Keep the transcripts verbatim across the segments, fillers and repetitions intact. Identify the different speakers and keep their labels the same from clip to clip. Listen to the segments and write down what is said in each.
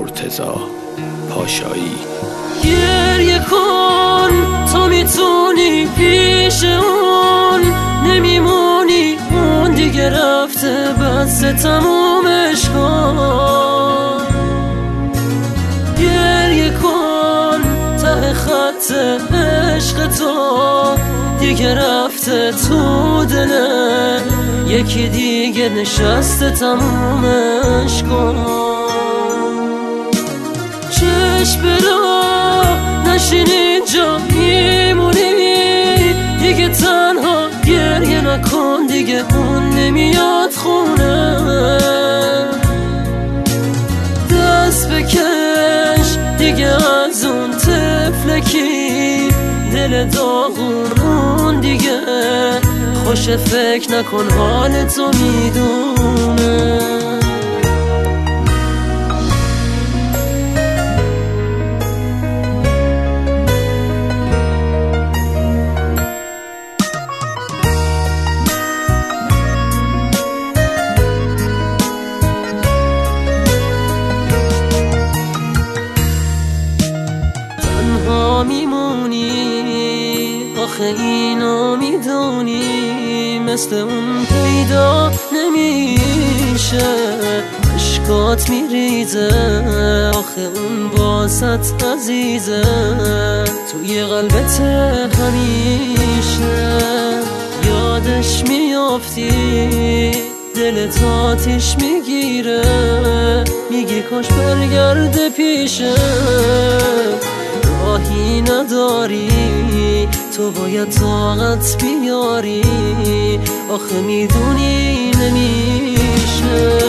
Speaker 1: مرتضی پاشایی.
Speaker 2: گریه کن تا میتونی پیش اون، نمیمونی اون دیگه رفته بس تمومش کن. گریه کن ته خط عشق تو دیگه رفته تو دله، یکی دیگه نشسته تمومش کن. چشم برا نشین اینجا میمونی، دیگه تنها گریه نکن، دیگه اون نمیاد خونه. دست بکش دیگه از اون طفلکی، دل داغون اون دیگه خوش فکر نکن حال تو میدونه. میمونی آخه اینو میدونی، مثل اون پیدا نمیشه. عشقات میریزه آخه اون واسط عزیزه، توی قلبت همیشه. یادش میافتی دلت آتیش میگیره، میگی کاش برگرده پیشه. راهی نداری تو باید طاقت بیاری، آخه میدونی نمیشه.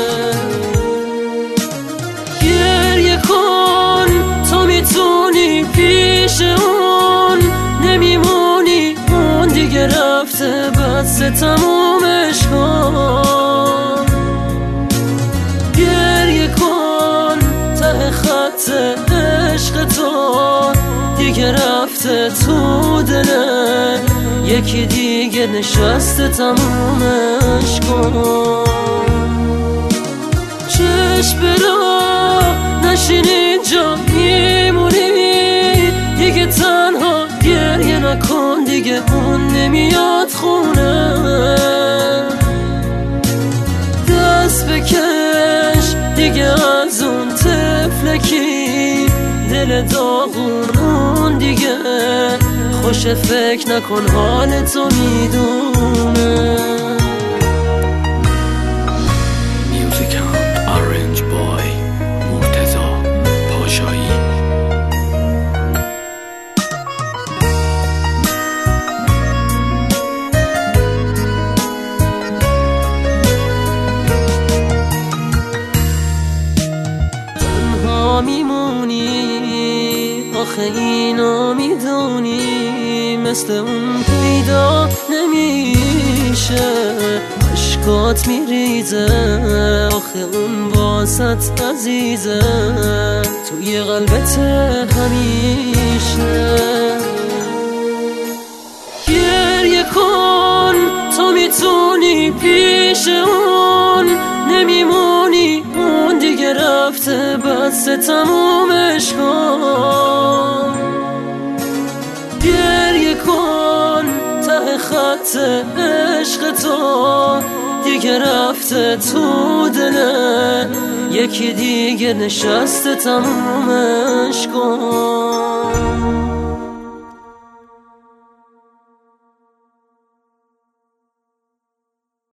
Speaker 2: گریه کن تا میتونی پیش اون، نمیمونی اون دیگه رفته بس تمومش کن. گریه کن ته خط عشق تو دیگه رفته تو دله، یکی دیگه نشسته تمومش کن. چشم برا نشین اینجا میمونی، دیگه تنها گریه نکن، دیگه اون نمیاد خونه. دست بکش دیگه از اون طفلکی، دل داغون اون دیگه خوش فکر نکن حال تو میدونه.
Speaker 1: میوزیک آرنج بای مرتضی پاشایی.
Speaker 2: تنها میمونی آخه اینو میدونی، مثل اون پیدا نمیشه. عشقات میریزه آخه اون واسط عزیزه، توی قلبت همیشه. گریه کن تا میتونی پیش اون، نمیمونی اون دیگه رفته بس تمومش کن. گریه کن ته خط عشق تو دیگه رفته تو دله، یکی دیگه نشسته تمومش کن.